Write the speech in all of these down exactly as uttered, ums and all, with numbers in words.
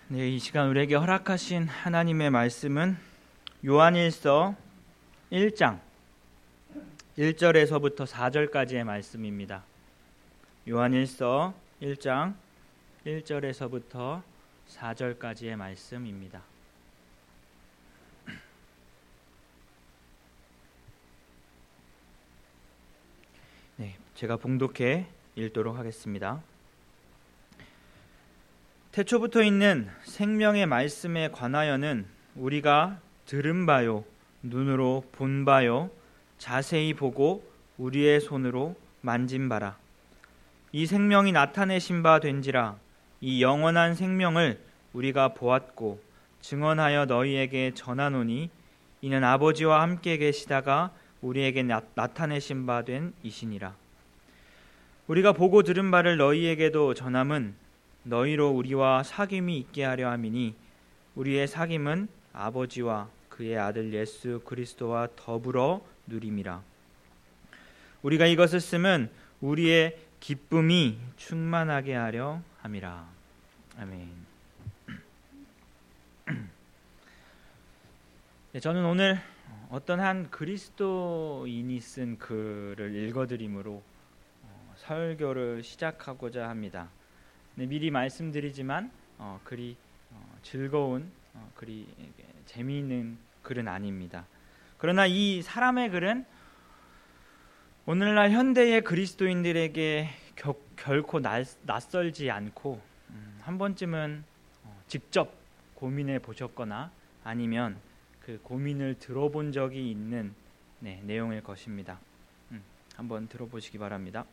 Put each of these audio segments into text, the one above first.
네, 이 시간 우리에게 허락하신 하나님의 말씀은 요한일서 일 장 일 절에서부터 사 절까지의 말씀입니다. 요한일서 일 장 일 절에서부터 사 절까지의 말씀입니다. 네, 제가 봉독해 읽도록 하겠습니다. 태초부터 있는 생명의 말씀에 관하여는 우리가 들은 바요, 눈으로 본 바요, 자세히 보고 우리의 손으로 만진 바라. 이 생명이 나타내신 바 된지라. 이 영원한 생명을 우리가 보았고 증언하여 너희에게 전하노니 이는 아버지와 함께 계시다가 우리에게 나, 나타내신 바 된 이시니라. 우리가 보고 들은 바를 너희에게도 전함은 너희로 우리와 사귐이 있게 하려 함이니 우리의 사귐은 아버지와 그의 아들 예수 그리스도와 더불어 누림이라. 우리가 이것을 쓰면 우리의 기쁨이 충만하게 하려 함이라. 아멘. 네, 저는 오늘 어떤 한 그리스도인이 쓴 글을 읽어드림으로 설교를 시작하고자 합니다. 네, 미리 말씀드리지만 어, 그리 어, 즐거운 어, 그리 재미있는 글은 아닙니다. 그러나 이 사람의 글은 오늘날 현대의 그리스도인들에게 겨, 결코 날, 낯설지 않고 음, 한 번쯤은 어, 직접 고민해 보셨거나 아니면 그 고민을 들어본 적이 있는 네, 내용일 것입니다. 음, 한번 들어보시기 바랍니다.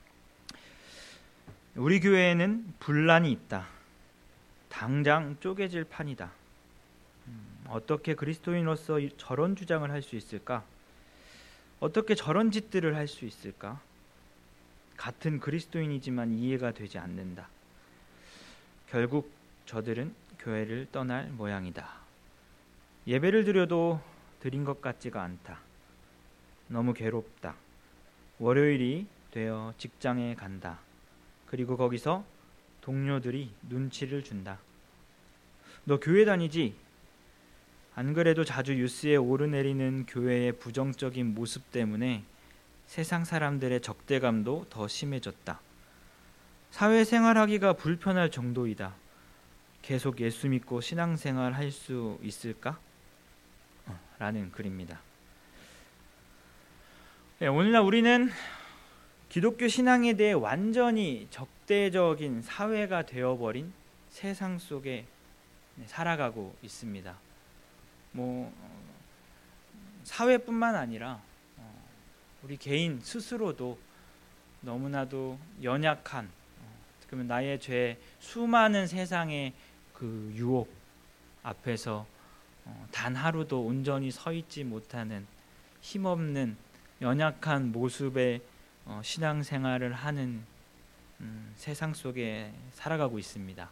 우리 교회에는 분란이 있다. 당장 쪼개질 판이다. 음, 어떻게 그리스도인으로서 저런 주장을 할 수 있을까? 어떻게 저런 짓들을 할 수 있을까? 같은 그리스도인이지만 이해가 되지 않는다. 결국 저들은 교회를 떠날 모양이다. 예배를 드려도 드린 것 같지가 않다. 너무 괴롭다. 월요일이 되어 직장에 간다. 그리고 거기서 동료들이 눈치를 준다. 너 교회 다니지? 안 그래도 자주 뉴스에 오르내리는 교회의 부정적인 모습 때문에 세상 사람들의 적대감도 더 심해졌다. 사회생활하기가 불편할 정도이다. 계속 예수 믿고 신앙생활 할 수 있을까? 어, 라는 글입니다. 네, 오늘날 우리는 기독교 신앙에 대해 완전히 적대적인 사회가 되어버린 세상 속에 살아가고 있습니다. 뭐 사회뿐만 아니라 우리 개인 스스로도 너무나도 연약한, 그러면 나의 죄 수많은 세상의 그 유혹 앞에서 단 하루도 온전히 서 있지 못하는 힘없는 연약한 모습의 어, 신앙생활을 하는 음, 세상 속에 살아가고 있습니다.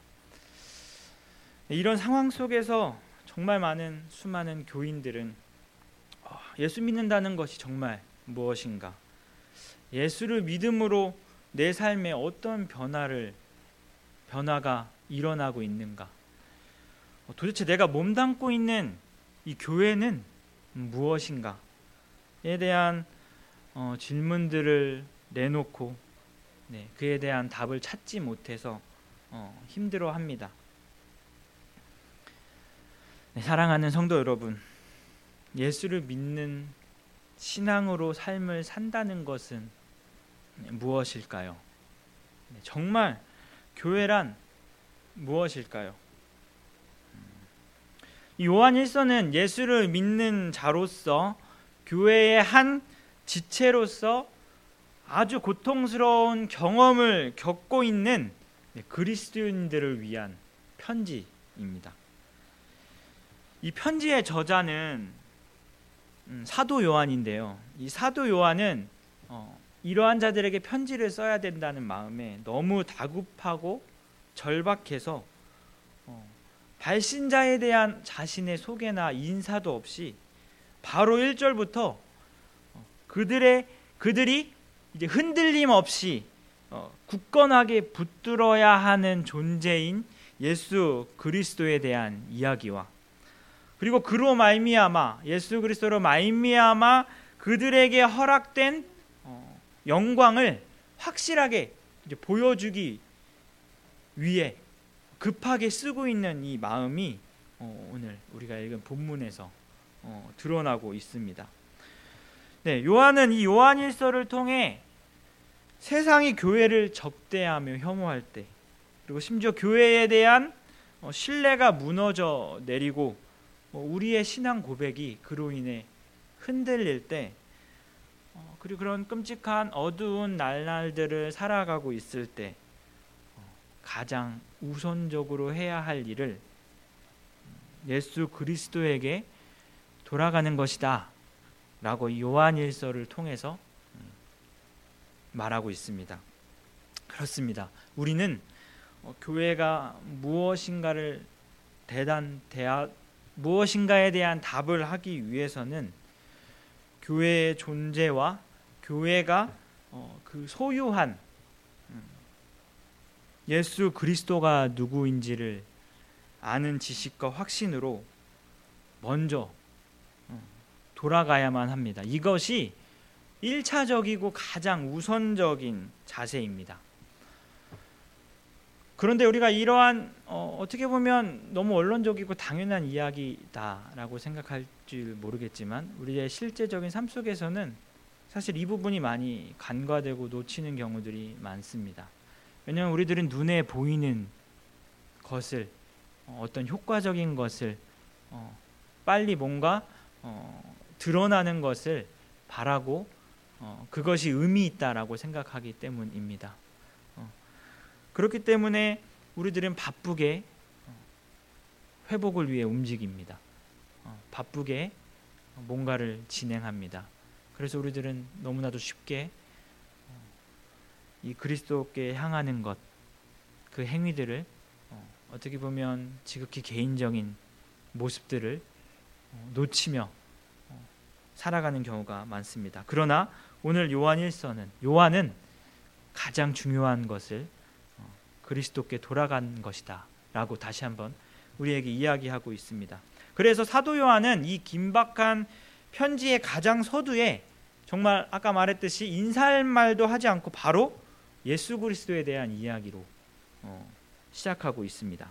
이런 상황 속에서 정말 많은 수많은 교인들은 어, 예수 믿는다는 것이 정말 무엇인가? 예수를 믿음으로 내 삶에 어떤 변화를 변화가 일어나고 있는가? 어, 도대체 내가 몸담고 있는 이 교회는 무엇인가? 에 대한 어, 질문들을 내놓고 네, 그에 대한 답을 찾지 못해서 어, 힘들어합니다. 네, 사랑하는 성도 여러분, 예수를 믿는 신앙으로 삶을 산다는 것은 네, 무엇일까요? 네, 정말 교회란 무엇일까요? 이 요한일서는 예수를 믿는 자로서 교회의 한 지체로서 아주 고통스러운 경험을 겪고 있는 그리스도인들을 위한 편지입니다. 이 편지의 저자는 사도 요한인데요. 이 사도 요한은 어, 이러한 자들에게 편지를 써야 된다는 마음에 너무 다급하고 절박해서 어, 발신자에 대한 자신의 소개나 인사도 없이 바로 일 절부터 그들의 그들이 이제 흔들림 없이 어, 굳건하게 붙들어야 하는 존재인 예수 그리스도에 대한 이야기와 그리고 그로 말미암아 예수 그리스도로 말미암아 그들에게 허락된 영광을 확실하게 이제 보여주기 위해 급하게 쓰고 있는 이 마음이 오늘 우리가 읽은 본문에서 드러나고 있습니다. 네, 요한은 이 요한일서를 통해 세상이 교회를 적대하며 혐오할 때, 그리고 심지어 교회에 대한 신뢰가 무너져 내리고 우리의 신앙 고백이 그로 인해 흔들릴 때, 그리고 그런 끔찍한 어두운 날날들을 살아가고 있을 때 가장 우선적으로 해야 할 일을 예수 그리스도에게 돌아가는 것이다 라고 요한일서를 통해서 말하고 있습니다. 그렇습니다. 우리는 교회가 무엇인가를 대단 대하 무엇인가에 대한 답을 하기 위해서는 교회의 존재와 교회가 그 소유한 예수 그리스도가 누구인지를 아는 지식과 확신으로 먼저 돌아가야만 합니다. 이것이 일차적이고 가장 우선적인 자세입니다. 그런데 우리가 이러한 어, 어떻게 보면 너무 원론적이고 당연한 이야기다라고 생각할지 모르겠지만 우리의 실제적인 삶 속에서는 사실 이 부분이 많이 간과되고 놓치는 경우들이 많습니다. 왜냐하면 우리들은 눈에 보이는 것을 어, 어떤 효과적인 것을 어, 빨리 뭔가 어, 드러나는 것을 바라고 어, 그것이 의미 있다라고 생각하기 때문입니다. 어, 그렇기 때문에 우리들은 바쁘게 어, 회복을 위해 움직입니다. 어, 바쁘게 뭔가를 진행합니다. 그래서 우리들은 너무나도 쉽게 어, 이 그리스도께 향하는 것, 그 행위들을 어, 어떻게 보면 지극히 개인적인 모습들을 어, 놓치며 어, 살아가는 경우가 많습니다. 그러나 오늘 요한일서는 요한은 가장 중요한 것을 어, 그리스도께 돌아간 것이다 라고 다시 한번 우리에게 이야기하고 있습니다. 그래서 사도 요한은 이 긴박한 편지의 가장 서두에 정말 아까 말했듯이 인사할 말도 하지 않고 바로 예수 그리스도에 대한 이야기로 어, 시작하고 있습니다.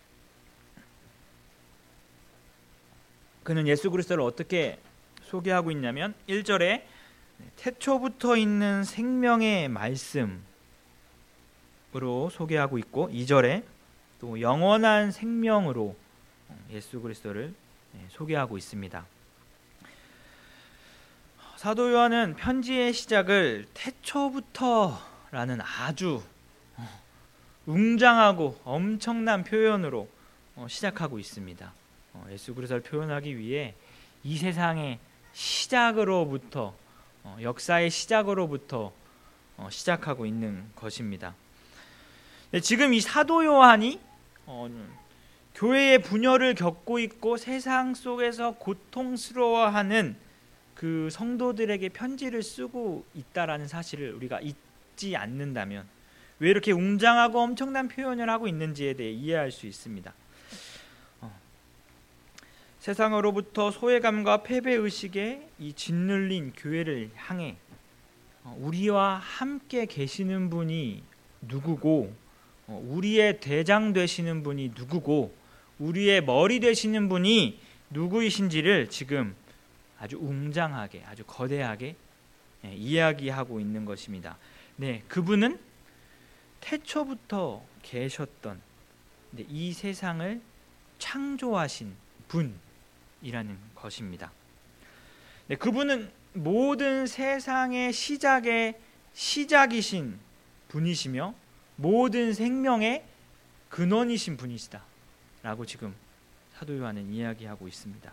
그는 예수 그리스도를 어떻게 소개하고 있냐면 일 절에 태초부터 있는 생명의 말씀으로 소개하고 있고 이 절에 또 영원한 생명으로 예수 그리스도를 소개하고 있습니다. 사도 요한은 편지의 시작을 태초부터라는 아주 웅장하고 엄청난 표현으로 시작하고 있습니다. 예수 그리스도를 표현하기 위해 이 세상의 시작으로부터 역사의 시작으로부터 시작하고 있는 것입니다. 지금 이 사도 요한이 교회의 분열을 겪고 있고 세상 속에서 고통스러워하는 그 성도들에게 편지를 쓰고 있다라는 사실을 우리가 잊지 않는다면 왜 이렇게 웅장하고 엄청난 표현을 하고 있는지에 대해 이해할 수 있습니다. 어. 세상으로부터 소외감과 패배의식에 이 짓눌린 교회를 향해 우리와 함께 계시는 분이 누구고 우리의 대장 되시는 분이 누구고 우리의 머리 되시는 분이 누구이신지를 지금 아주 웅장하게 아주 거대하게 이야기하고 있는 것입니다. 네, 그분은 태초부터 계셨던 이 세상을 창조하신 분이라는 것입니다. 네, 그분은 모든 세상의 시작의 시작이신 분이시며 모든 생명의 근원이신 분이시다 라고 지금 사도 요한은 이야기하고 있습니다.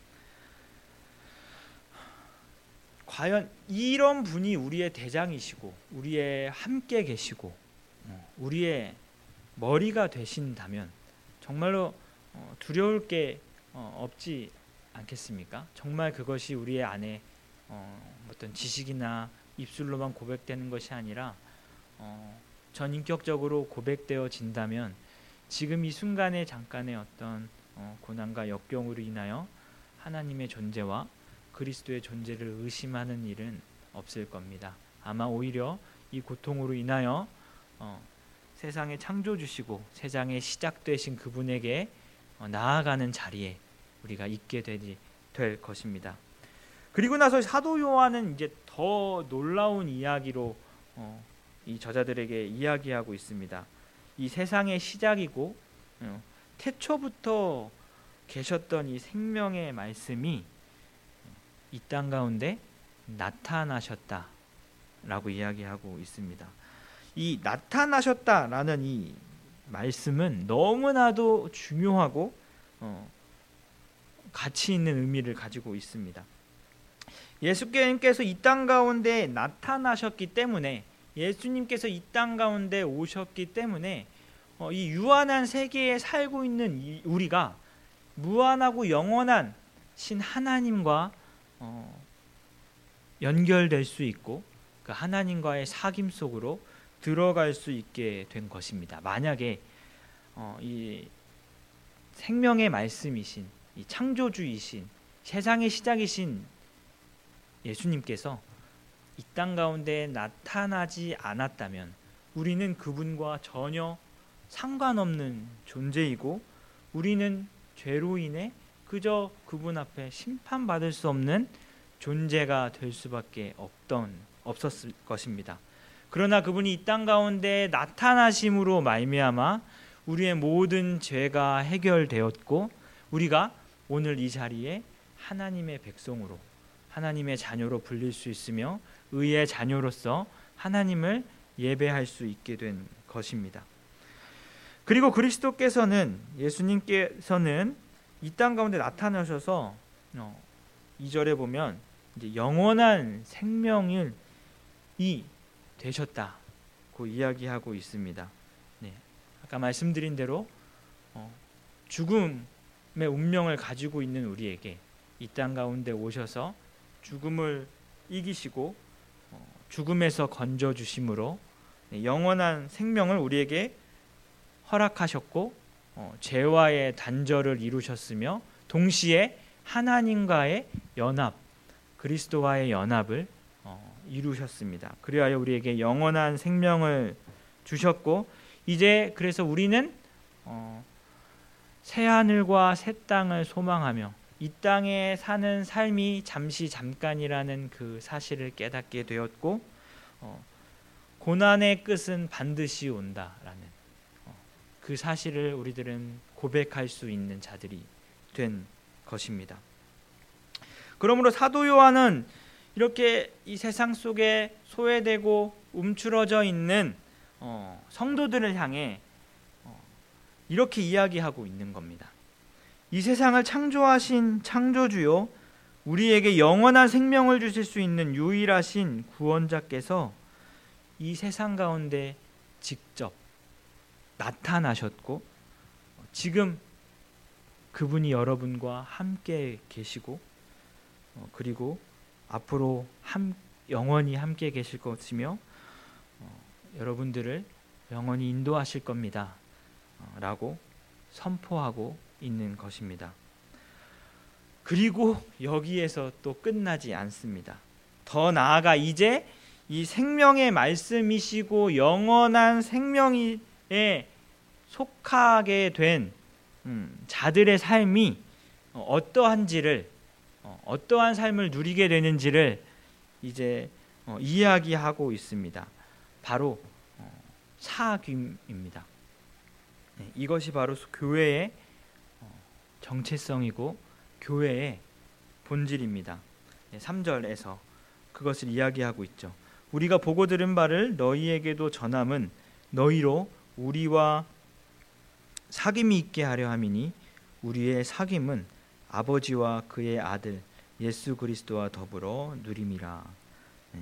과연 이런 분이 우리의 대장이시고 우리의 함께 계시고 우리의 머리가 되신다면 정말로 두려울 게 없지 않겠습니까? 정말 그것이 우리의 안에 어떤 지식이나 입술로만 고백되는 것이 아니라 전인격적으로 고백되어진다면 지금 이 순간의 잠깐의 어떤 어, 고난과 역경으로 인하여 하나님의 존재와 그리스도의 존재를 의심하는 일은 없을 겁니다. 아마 오히려 이 고통으로 인하여 어, 세상의 창조주시고 세상의 시작되신 그분에게 어, 나아가는 자리에 우리가 있게 되지, 될 것입니다. 그리고 나서 사도 요한은 이제 더 놀라운 이야기로 어, 이 저자들에게 이야기하고 있습니다. 이 세상의 시작이고 어, 태초부터 계셨던 이 생명의 말씀이 이 땅 가운데 나타나셨다라고 이야기하고 있습니다. 이 나타나셨다라는 이 말씀은 너무나도 중요하고 어, 가치 있는 의미를 가지고 있습니다. 예수님께서 이 땅 가운데 나타나셨기 때문에, 예수님께서 이 땅 가운데 오셨기 때문에 어, 이 유한한 세계에 살고 있는 이 우리가 무한하고 영원한 신 하나님과 어, 연결될 수 있고 그 하나님과의 사귐 속으로 들어갈 수 있게 된 것입니다. 만약에 어, 이 생명의 말씀이신, 이 창조주이신, 세상의 시작이신 예수님께서 이 땅 가운데 나타나지 않았다면 우리는 그분과 전혀 상관없는 존재이고, 우리는 죄로 인해 그저 그분 앞에 심판받을 수 없는 존재가 될 수밖에 없던 없었을 것입니다. 그러나 그분이 이 땅 가운데 나타나심으로 말미암아 우리의 모든 죄가 해결되었고, 우리가 오늘 이 자리에 하나님의 백성으로, 하나님의 자녀로 불릴 수 있으며 의의 자녀로서 하나님을 예배할 수 있게 된 것입니다. 그리고 그리스도께서는, 예수님께서는 이 땅 가운데 나타나셔서 어, 이 절에 보면 이제 영원한 생명이 되셨다고 이야기하고 있습니다. 네, 아까 말씀드린 대로 어, 죽음의 운명을 가지고 있는 우리에게 이 땅 가운데 오셔서 죽음을 이기시고 어, 죽음에서 건져 주심으로 네, 영원한 생명을 우리에게 허락하셨고 어, 죄와의 단절을 이루셨으며 동시에 하나님과의 연합, 그리스도와의 연합을 어, 이루셨습니다. 그리하여 우리에게 영원한 생명을 주셨고, 이제 그래서 우리는 어, 새 하늘과 새 땅을 소망하며 이 땅에 사는 삶이 잠시 잠깐이라는 그 사실을 깨닫게 되었고, 어, 고난의 끝은 반드시 온다라는 어, 그 사실을 우리들은 고백할 수 있는 자들이 된 것입니다. 그러므로 사도 요한은 이렇게 이 세상 속에 소외되고 움츠러져 있는 어, 성도들을 향해 어, 이렇게 이야기하고 있는 겁니다. 이 세상을 창조하신 창조주요, 우리에게 영원한 생명을 주실 수 있는 유일하신 구원자께서 이 세상 가운데 직접 나타나셨고, 지금 그분이 여러분과 함께 계시고 어, 그리고 앞으로 함, 영원히 함께 계실 것이며 어, 여러분들을 영원히 인도하실 겁니다 어, 라고 선포하고 있는 것입니다. 그리고 여기에서 또 끝나지 않습니다. 더 나아가 이제 이 생명의 말씀이시고 영원한 생명에 속하게 된 음, 자들의 삶이 어떠한지를 어, 어떠한 삶을 누리게 되는지를 이제 어, 이야기하고 있습니다. 바로 어, 사귐입니다. 네, 이것이 바로 교회의 어, 정체성이고 교회의 본질입니다. 네, 삼 절에서 그것을 이야기하고 있죠. 우리가 보고 들은 바를 너희에게도 전함은 너희로 우리와 사귐이 있게 하려 함이니 우리의 사귐은 아버지와 그의 아들 예수 그리스도와 더불어 누림이라. 네.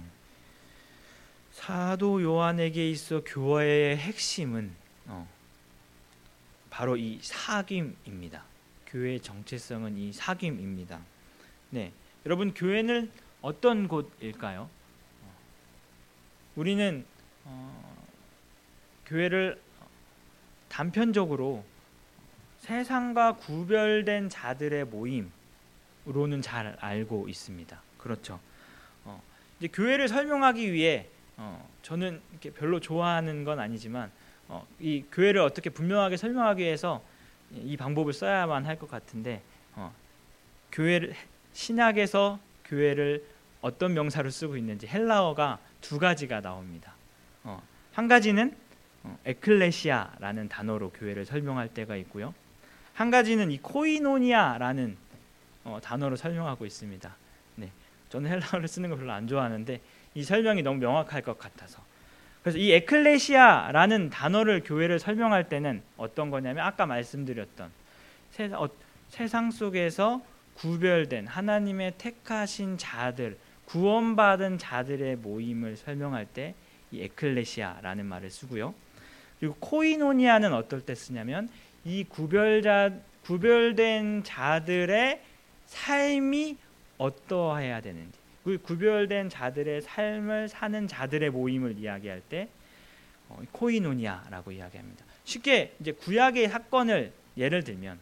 사도 요한에게 있어 교회의 핵심은 어, 바로 이 사귐입니다. 교회의 정체성은 이 사귐입니다. 네, 여러분, 교회는 어떤 곳일까요? 우리는 어, 교회를 단편적으로 세상과 구별된 자들의 모임으로는 잘 알고 있습니다. 그렇죠. 어, 이제 교회를 설명하기 위해 어, 저는 이렇게 별로 좋아하는 건 아니지만 어, 이 교회를 어떻게 분명하게 설명하기 위해서 이 방법을 써야만 할 것 같은데 어, 교회를 신약에서 교회를 어떤 명사로 쓰고 있는지 헬라어가 두 가지가 나옵니다. 어, 한 가지는 어, 에클레시아라는 단어로 교회를 설명할 때가 있고요. 한 가지는 이 코이노니아라는 어, 단어로 설명하고 있습니다. 네, 저는 헬라어를 쓰는 거 별로 안 좋아하는데 이 설명이 너무 명확할 것 같아서. 그래서 이 에클레시아라는 단어를 교회를 설명할 때는 어떤 거냐면 아까 말씀드렸던 세상, 어, 세상 속에서 구별된 하나님의 택하신 자들, 구원받은 자들의 모임을 설명할 때 이 에클레시아라는 말을 쓰고요. 그리고 코이노니아는 어떨 때 쓰냐면 이 구별자, 구별된 자들의 삶이 어떠해야 되는지, 그 구별된 자들의 삶을 사는 자들의 모임을 이야기할 때 어, 코이노니아라고 이야기합니다. 쉽게 이제 구약의 사건을 예를 들면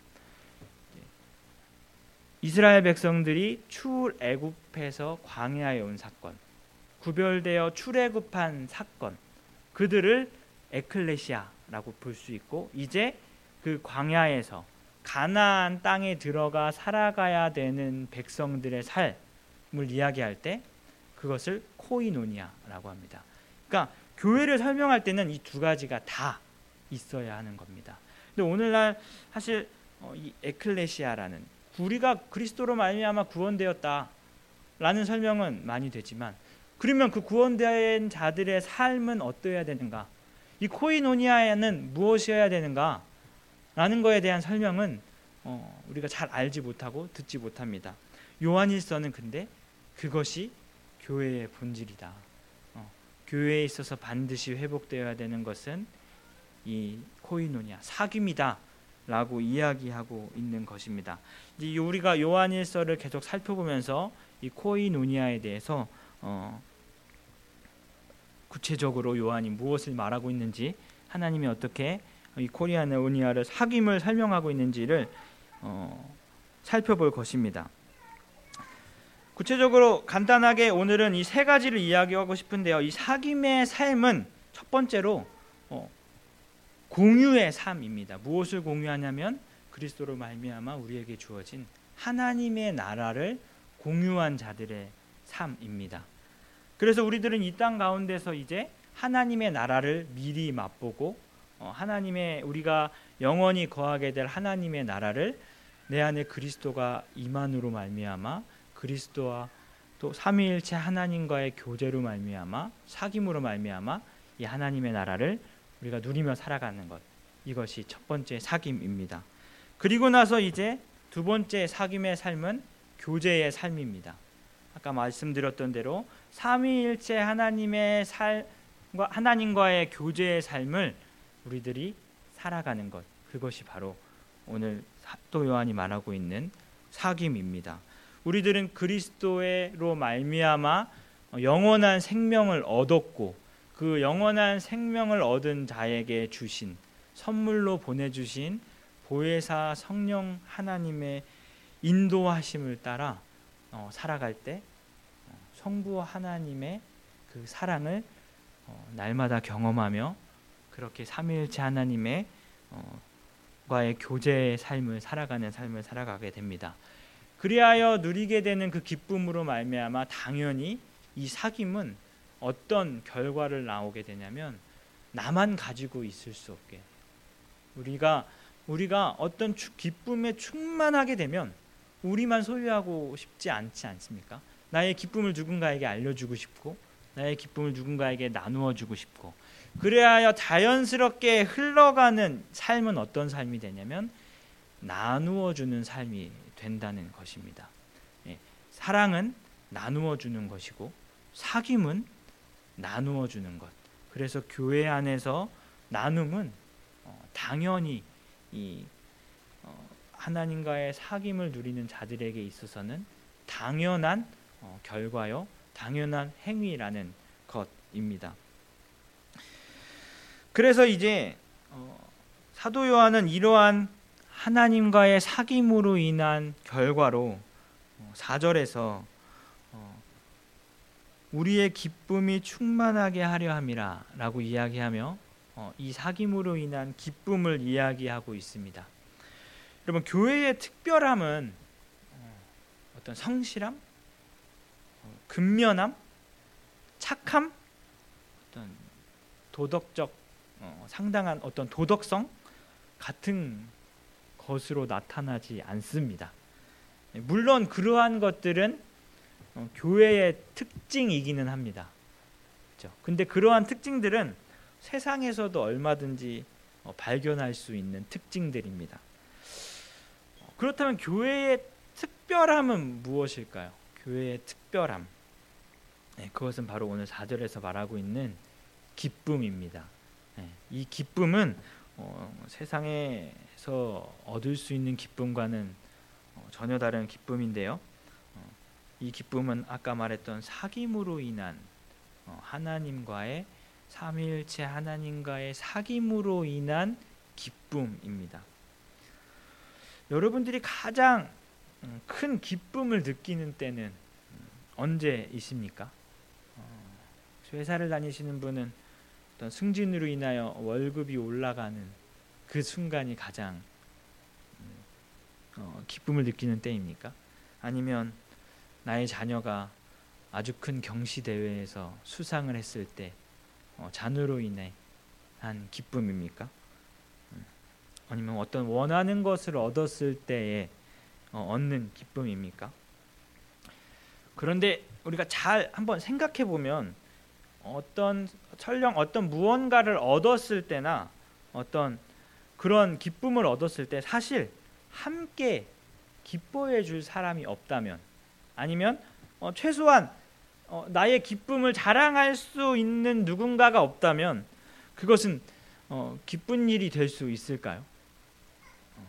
이스라엘 백성들이 출애굽해서 광야에 온 사건, 구별되어 출애굽한 사건, 그들을 에클레시아라고 볼 수 있고 이제 그 광야에서 가나안 땅에 들어가 살아가야 되는 백성들의 삶을 이야기할 때 그것을 코이노니아라고 합니다. 그러니까 교회를 설명할 때는 이 두 가지가 다 있어야 하는 겁니다. 근데 오늘날 사실 이 에클레시아라는 우리가 그리스도로 말미암아 구원되었다라는 설명은 많이 되지만 그러면 그 구원된 자들의 삶은 어떠해야 되는가? 이 코이노니아에는 무엇이어야 되는가? 라는 거에 대한 설명은 어, 우리가 잘 알지 못하고 듣지 못합니다. 요한일서는 근데 그것이 교회의 본질이다. 어, 교회에 있어서 반드시 회복되어야 되는 것은 이 코이노니아, 사귐이다 라고 이야기하고 있는 것입니다. 이제 우리가 요한일서를 계속 살펴보면서 이 코이노니아에 대해서 어, 구체적으로 요한이 무엇을 말하고 있는지, 하나님이 어떻게 이 코리아노니아를 사귐을 설명하고 있는지를 어, 살펴볼 것입니다. 구체적으로 간단하게 오늘은 이 세 가지를 이야기하고 싶은데요. 이 사귐의 삶은 첫 번째로 어, 공유의 삶입니다. 무엇을 공유하냐면 그리스도로 말미암아 우리에게 주어진 하나님의 나라를 공유한 자들의 삶입니다. 그래서 우리들은 이 땅 가운데서 이제 하나님의 나라를 미리 맛보고 어, 하나님의 우리가 영원히 거하게 될 하나님의 나라를 내 안에 그리스도가 임한으로 말미암아 그리스도와 또 삼위일체 하나님과의 교제로 말미암아 사귐으로 말미암아 이 하나님의 나라를 우리가 누리며 살아가는 것, 이것이 첫 번째 사귐입니다. 그리고 나서 이제 두 번째 사귐의 삶은 교제의 삶입니다. 아까 말씀드렸던 대로 삼위일체 하나님의 삶과 하나님과의 교제의 삶을 우리들이 살아가는 것, 그것이 바로 오늘 사도 요한이 말하고 있는 사귐입니다. 우리들은 그리스도로 말미암아 영원한 생명을 얻었고 그 영원한 생명을 얻은 자에게 주신 선물로 보내주신 보혜사 성령 하나님의 인도하심을 따라 어, 살아갈 때 어, 성부 하나님의 그 사랑을 어, 날마다 경험하며 그렇게 삼위일체 하나님의 어, 과의 교제의 삶을 살아가는 삶을 살아가게 됩니다. 그리하여 누리게 되는 그 기쁨으로 말미암아 당연히 이 사귐은 어떤 결과를 나오게 되냐면 나만 가지고 있을 수 없게 우리가 우리가 어떤 기쁨에 충만하게 되면 우리만 소유하고 싶지 않지 않습니까? 나의 기쁨을 누군가에게 알려주고 싶고 나의 기쁨을 누군가에게 나누어 주고 싶고 그래야 자연스럽게 흘러가는 삶은 어떤 삶이 되냐면 나누어 주는 삶이 된다는 것입니다. 예, 사랑은 나누어 주는 것이고 사귐은 나누어 주는 것. 그래서 교회 안에서 나눔은 어, 당연히 이 어, 하나님과의 사귐을 누리는 자들에게 있어서는 당연한 어, 결과요, 당연한 행위라는 것입니다. 그래서 이제 어, 사도 요한은 이러한 하나님과의 사귐으로 인한 결과로 사 절에서 우리의 기쁨이 충만하게 하려 함이라 라고 이야기하며 이 사귐으로 인한 기쁨을 이야기하고 있습니다. 여러분, 교회의 특별함은 어떤 성실함, 근면함, 착함, 어떤 도덕적 어, 상당한 어떤 도덕성 같은 것으로 나타나지 않습니다. 물론 그러한 것들은 어, 교회의 특징이기는 합니다. 그렇죠? 근데 그러한 특징들은 세상에서도 얼마든지 어, 발견할 수 있는 특징들입니다. 어, 그렇다면 교회의 특별함은 무엇일까요? 교회의 특별함, 네, 그것은 바로 오늘 사 절에서 말하고 있는 기쁨입니다. 네, 이 기쁨은 어, 세상에서 얻을 수 있는 기쁨과는 어, 전혀 다른 기쁨인데요. 어, 이 기쁨은 아까 말했던 사귐으로 인한 어, 하나님과의 삼위일체 하나님과의 사귐으로 인한 기쁨입니다. 여러분들이 가장 큰 기쁨을 느끼는 때는 언제이십니까? 어, 회사를 다니시는 분은 어떤 승진으로 인하여 월급이 올라가는 그 순간이 가장 어, 기쁨을 느끼는 때입니까? 아니면 나의 자녀가 아주 큰 경시 대회에서 수상을 했을 때 어, 자녀로 인해 한 기쁨입니까? 음, 아니면 어떤 원하는 것을 얻었을 때에 어, 얻는 기쁨입니까? 그런데 우리가 잘 한번 생각해 보면 어떤 설령 어떤 무언가를 얻었을 때나 어떤 그런 기쁨을 얻었을 때 사실 함께 기뻐해 줄 사람이 없다면, 아니면 어, 최소한 어, 나의 기쁨을 자랑할 수 있는 누군가가 없다면 그것은 어, 기쁜 일이 될 수 있을까요? 어,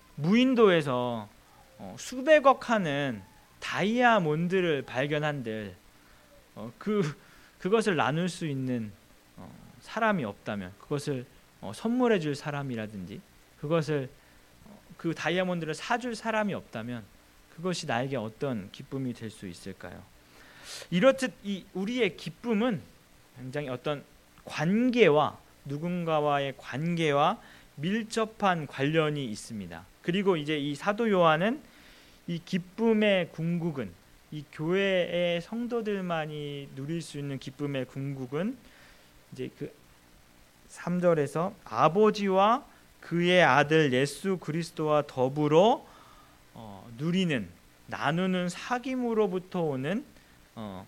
무인도에서 어, 수백억 하는 다이아몬드를 발견한들 어, 그 그것을 나눌 수 있는 어, 사람이 없다면, 그것을 어, 선물해 줄 사람이라든지 그것을 어, 그 다이아몬드를 사줄 사람이 없다면 그것이 나에게 어떤 기쁨이 될 수 있을까요? 이렇듯 이 우리의 기쁨은 굉장히 어떤 관계와 누군가와의 관계와 밀접한 관련이 있습니다. 그리고 이제 이 사도 요한은 이 기쁨의 궁극은, 이 교회의 성도들만이 누릴 수 있는 기쁨의 궁극은 이제 그 삼 절에서 아버지와 그의 아들 예수 그리스도와 더불어 어, 누리는, 나누는 사귐으로부터 오는 어,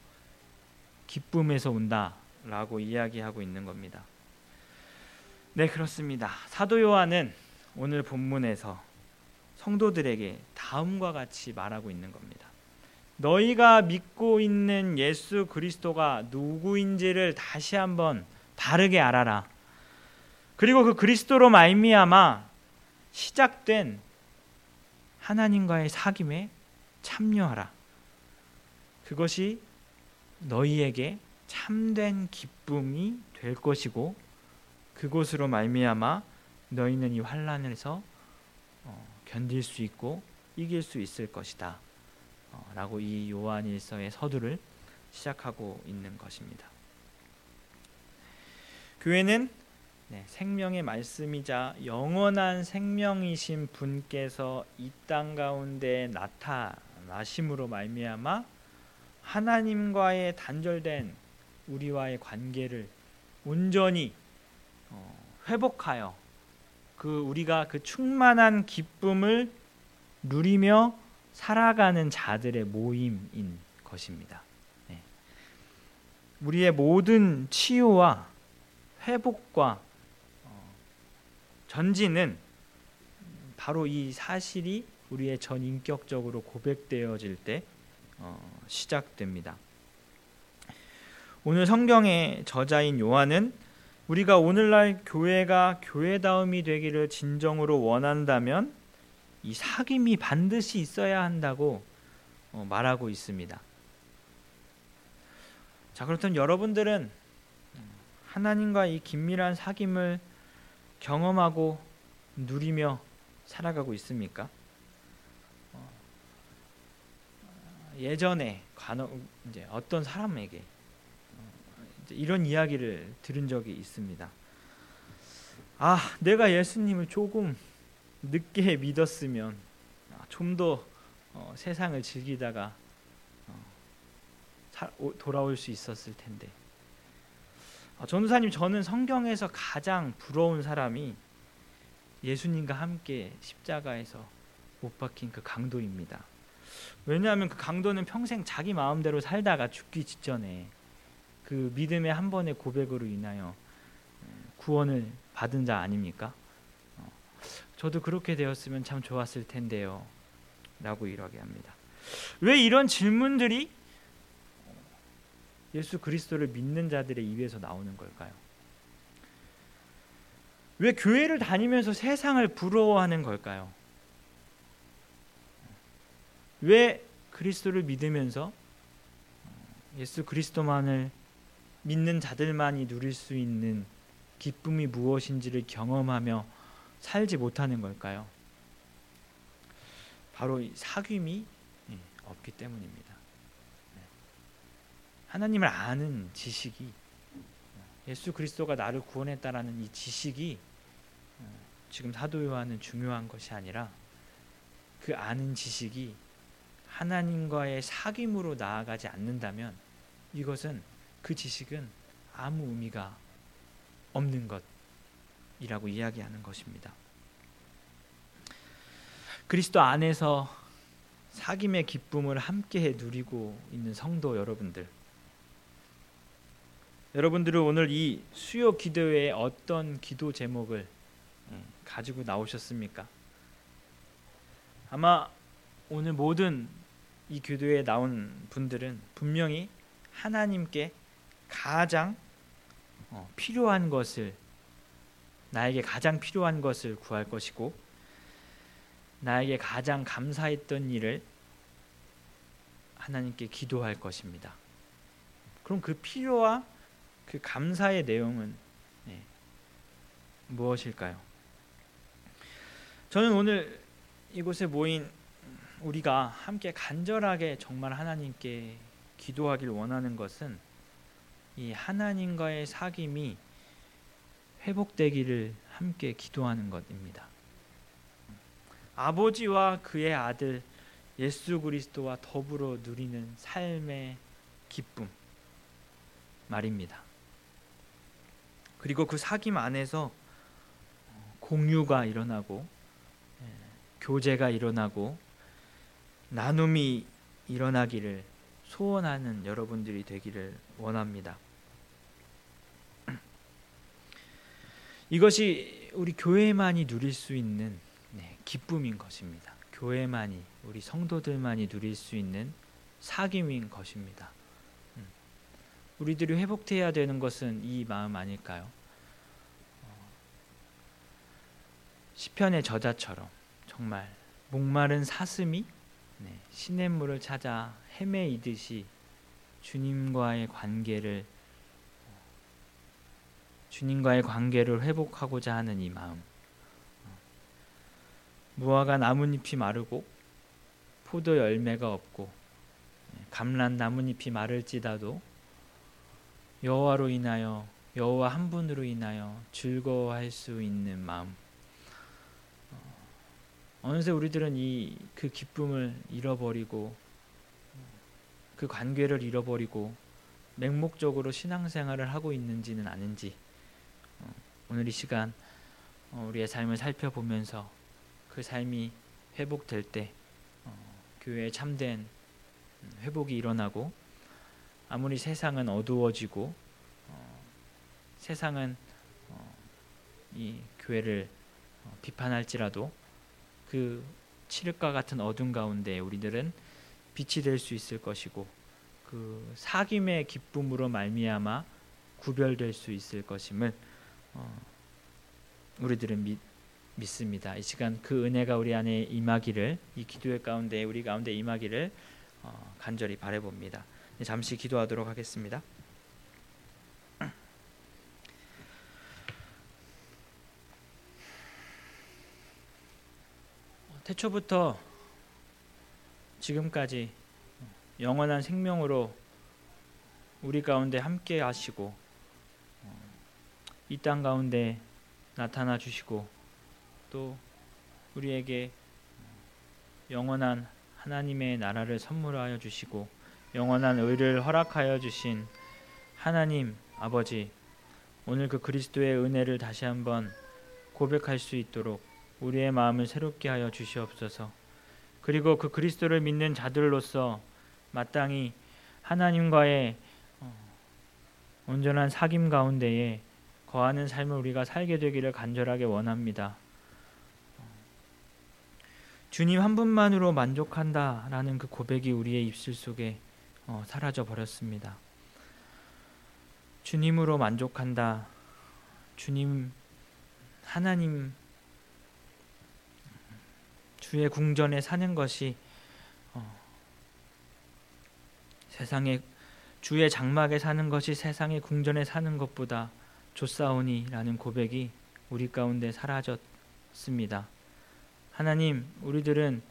기쁨에서 온다라고 이야기하고 있는 겁니다. 네, 그렇습니다. 사도 요한은 오늘 본문에서 성도들에게 다음과 같이 말하고 있는 겁니다. 너희가 믿고 있는 예수 그리스도가 누구인지를 다시 한번 바르게 알아라. 그리고 그 그리스도로 말미암아 시작된 하나님과의 사귐에 참여하라. 그것이 너희에게 참된 기쁨이 될 것이고 그것으로 말미암아 너희는 이 환난에서 어, 견딜 수 있고 이길 수 있을 것이다 어, 라고 이 요한일서의 서두를 시작하고 있는 것입니다. 교회는 네, 생명의 말씀이자 영원한 생명이신 분께서 이 땅 가운데 나타나심으로 말미암아 하나님과의 단절된 우리와의 관계를 온전히 어, 회복하여 그 우리가 그 충만한 기쁨을 누리며 살아가는 자들의 모임인 것입니다. 네. 우리의 모든 치유와 회복과 어, 전진은 바로 이 사실이 우리의 전인격적으로 고백되어질 때 어, 시작됩니다. 오늘 성경의 저자인 요한은 우리가 오늘날 교회가 교회다움이 되기를 진정으로 원한다면 이 사귐이 반드시 있어야 한다고 어, 말하고 있습니다. 자, 그렇다면 여러분들은 하나님과 이 긴밀한 사귐을 경험하고 누리며 살아가고 있습니까? 어, 예전에 간혹 이제 어떤 사람에게 어, 이제 이런 이야기를 들은 적이 있습니다. 아, 내가 예수님을 조금 늦게 믿었으면 좀 더 어, 세상을 즐기다가 어, 사, 오, 돌아올 수 있었을 텐데. 어, 전도사님, 저는 성경에서 가장 부러운 사람이 예수님과 함께 십자가에서 못 박힌 그 강도입니다. 왜냐하면 그 강도는 평생 자기 마음대로 살다가 죽기 직전에 그 믿음의 한 번의 고백으로 인하여 구원을 받은 자 아닙니까? 어, 저도 그렇게 되었으면 참 좋았을 텐데요 라고 이야기합니다. 왜 이런 질문들이 예수 그리스도를 믿는 자들의 입에서 나오는 걸까요? 왜 교회를 다니면서 세상을 부러워하는 걸까요? 왜 그리스도를 믿으면서 예수 그리스도만을 믿는 자들만이 누릴 수 있는 기쁨이 무엇인지를 경험하며 살지 못하는 걸까요? 바로 이 사귐이 없기 때문입니다. 하나님을 아는 지식이, 예수 그리스도가 나를 구원했다라는 이 지식이 지금 사도 요한은 중요한 것이 아니라 그 아는 지식이 하나님과의 사귐으로 나아가지 않는다면 이것은, 그 지식은 아무 의미가 없는 것이라고 이야기하는 것입니다. 그리스도 안에서 사귐의 기쁨을 함께 누리고 있는 성도 여러분들, 여러분들은 오늘 이 수요 기도회에 어떤 기도 제목을 가지고 나오셨습니까? 아마 오늘 모든 이 기도회에 나온 분들은 분명히 하나님께 가장 필요한 것을, 나에게 가장 필요한 것을 구할 것이고, 나에게 가장 감사했던 일을 하나님께 기도할 것입니다. 그럼 그 필요와 그 감사의 내용은 네, 무엇일까요? 저는 오늘 이곳에 모인 우리가 함께 간절하게 정말 하나님께 기도하길 원하는 것은 이 하나님과의 사귐이 회복되기를 함께 기도하는 것입니다. 아버지와 그의 아들 예수 그리스도와 더불어 누리는 삶의 기쁨 말입니다. 그리고 그 사귐 안에서 공유가 일어나고 교제가 일어나고 나눔이 일어나기를 소원하는 여러분들이 되기를 원합니다. 이것이 우리 교회만이 누릴 수 있는 기쁨인 것입니다. 교회만이, 우리 성도들만이 누릴 수 있는 사귐인 것입니다. 우리들이 회복해야 되는 것은 이 마음 아닐까요? 시편의 저자처럼 정말 목마른 사슴이 시냇물을 찾아 헤매이듯이 주님과의 관계를 주님과의 관계를 회복하고자 하는 이 마음. 무화과 나뭇잎이 마르고 포도 열매가 없고 감람 나뭇잎이 마를지라도 여호와로 인하여, 여호와 한 분으로 인하여 즐거워할 수 있는 마음. 어느새 우리들은 이 그 기쁨을 잃어버리고 그 관계를 잃어버리고 맹목적으로 신앙생활을 하고 있는지는 아닌지, 오늘 이 시간 우리의 삶을 살펴보면서 그 삶이 회복될 때 교회에 참된 회복이 일어나고, 아무리 세상은 어두워지고 세상은 이 교회를 비판할지라도 그 칠흑과 같은 어둠 가운데 우리들은 빛이 될 수 있을 것이고, 그 사귐의 기쁨으로 말미암아 구별될 수 있을 것임을 어, 우리들은 믿, 믿습니다. 이 시간 그 은혜가 우리 안에 임하기를, 이 기도회 가운데 우리 가운데 임하기를 어, 간절히 바라봅니다. 잠시 기도하도록 하겠습니다. 태초부터 지금까지 영원한 생명으로 우리 가운데 함께 하시고 이 땅 가운데 나타나 주시고 또 우리에게 영원한 하나님의 나라를 선물하여 주시고 영원한 의를 허락하여 주신 하나님 아버지, 오늘 그 그리스도의 은혜를 다시 한번 고백할 수 있도록 우리의 마음을 새롭게 하여 주시옵소서. 그리고 그 그리스도를 믿는 자들로서 마땅히 하나님과의 온전한 사귐 가운데에 거하는 삶을 우리가 살게 되기를 간절하게 원합니다. 주님 한 분만으로 만족한다라는 그 고백이 우리의 입술 속에 어, 사라져 버렸습니다. 주님으로 만족한다. 주님 하나님 주의 궁전에 사는 것이 어, 세상의 주의 장막에 사는 것이 세상의 궁전에 사는 것보다 좋사오니라는 고백이 우리 가운데 사라졌습니다. 하나님, 우리들은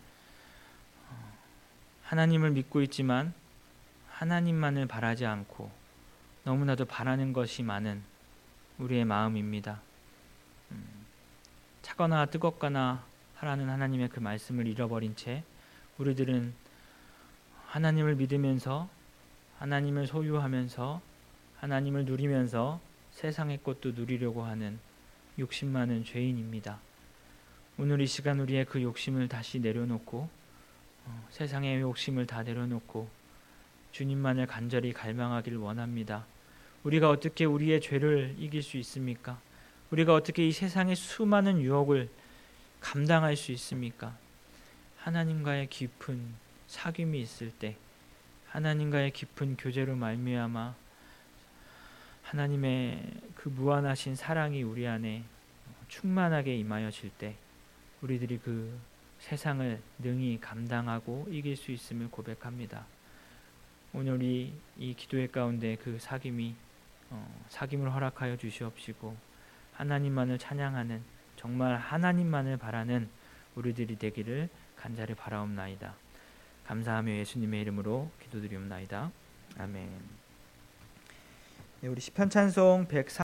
하나님을 믿고 있지만 하나님만을 바라지 않고 너무나도 바라는 것이 많은 우리의 마음입니다. 음, 차거나 뜨겁거나 하라는 하나님의 그 말씀을 잃어버린 채 우리들은 하나님을 믿으면서 하나님을 소유하면서 하나님을 누리면서 세상의 것도 누리려고 하는 욕심 많은 죄인입니다. 오늘 이 시간 우리의 그 욕심을 다시 내려놓고 어, 세상의 욕심을 다 내려놓고 주님만을 간절히 갈망하길 원합니다. 우리가 어떻게 우리의 죄를 이길 수 있습니까? 우리가 어떻게 이 세상의 수많은 유혹을 감당할 수 있습니까? 하나님과의 깊은 사귐이 있을 때, 하나님과의 깊은 교제로 말미암아 하나님의 그 무한하신 사랑이 우리 안에 충만하게 임하여질 때 우리들이 그 세상을 능히 감당하고 이길 수 있음을 고백합니다. 오늘 이, 이 기도의 가운데 그 사귐이 어, 사귐을 허락하여 주시옵시고 하나님만을 찬양하는, 정말 하나님만을 바라는 우리들이 되기를 간절히 바라옵나이다. 감사하며 예수님의 이름으로 기도드리옵나이다. 아멘. 네, 우리 시편 찬송 백삼